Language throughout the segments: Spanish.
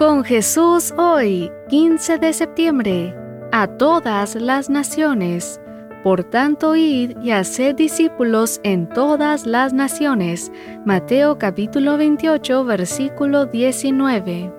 Con Jesús hoy, 15 de septiembre, a todas las naciones. Por tanto, id y haced discípulos en todas las naciones. Mateo capítulo 28, versículo 19.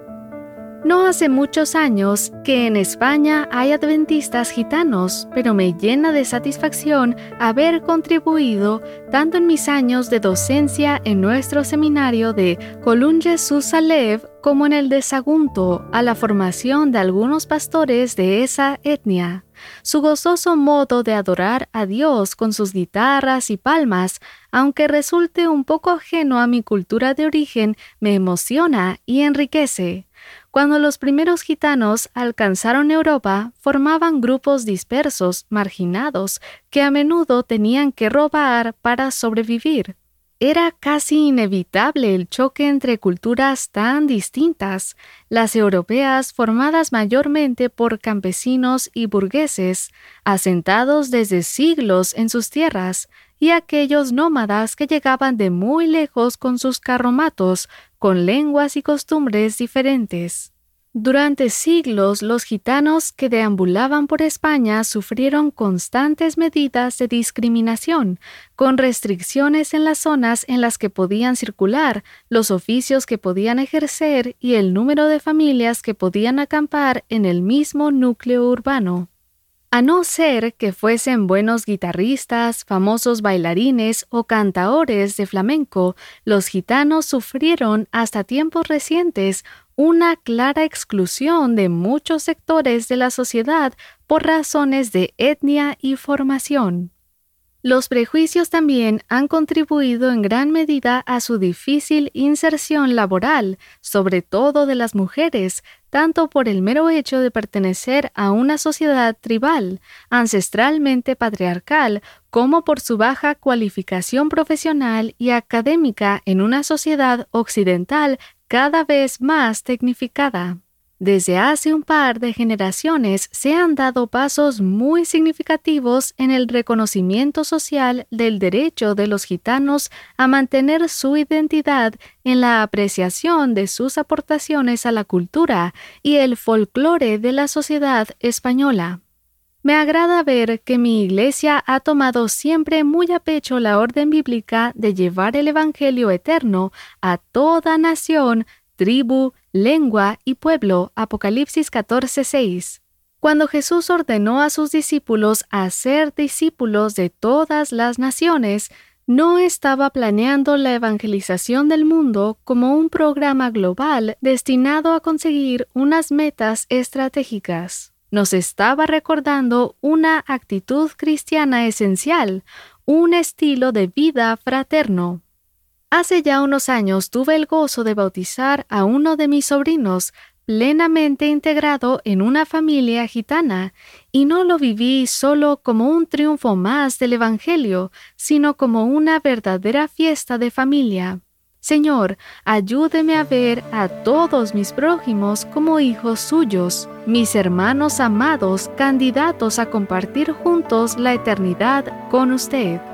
No hace muchos años que en España hay adventistas gitanos, pero me llena de satisfacción haber contribuido tanto en mis años de docencia en nuestro seminario de Colum Jesús Alev como en el de Sagunto a la formación de algunos pastores de esa etnia. Su gozoso modo de adorar a Dios con sus guitarras y palmas, aunque resulte un poco ajeno a mi cultura de origen, me emociona y enriquece. Cuando los primeros gitanos alcanzaron Europa, formaban grupos dispersos, marginados, que a menudo tenían que robar para sobrevivir. Era casi inevitable el choque entre culturas tan distintas, las europeas formadas mayormente por campesinos y burgueses, asentados desde siglos en sus tierras, y aquellos nómadas que llegaban de muy lejos con sus carromatos, con lenguas y costumbres diferentes. Durante siglos, los gitanos que deambulaban por España sufrieron constantes medidas de discriminación, con restricciones en las zonas en las que podían circular, los oficios que podían ejercer y el número de familias que podían acampar en el mismo núcleo urbano. A no ser que fuesen buenos guitarristas, famosos bailarines o cantaores de flamenco, los gitanos sufrieron hasta tiempos recientes una clara exclusión de muchos sectores de la sociedad por razones de etnia y formación. Los prejuicios también han contribuido en gran medida a su difícil inserción laboral, sobre todo de las mujeres, tanto por el mero hecho de pertenecer a una sociedad tribal, ancestralmente patriarcal, como por su baja cualificación profesional y académica en una sociedad occidental cada vez más tecnificada. Desde hace un par de generaciones se han dado pasos muy significativos en el reconocimiento social del derecho de los gitanos a mantener su identidad en la apreciación de sus aportaciones a la cultura y el folclore de la sociedad española. Me agrada ver que mi Iglesia ha tomado siempre muy a pecho la orden bíblica de llevar el Evangelio eterno a toda nación, tribu, lengua y pueblo. Apocalipsis 14:6. Cuando Jesús ordenó a sus discípulos a ser discípulos de todas las naciones, no estaba planeando la evangelización del mundo como un programa global destinado a conseguir unas metas estratégicas. Nos estaba recordando una actitud cristiana esencial, un estilo de vida fraterno. Hace ya unos años tuve el gozo de bautizar a uno de mis sobrinos, plenamente integrado en una familia gitana, y no lo viví solo como un triunfo más del Evangelio, sino como una verdadera fiesta de familia. Señor, ayúdeme a ver a todos mis prójimos como hijos suyos, mis hermanos amados, candidatos a compartir juntos la eternidad con usted.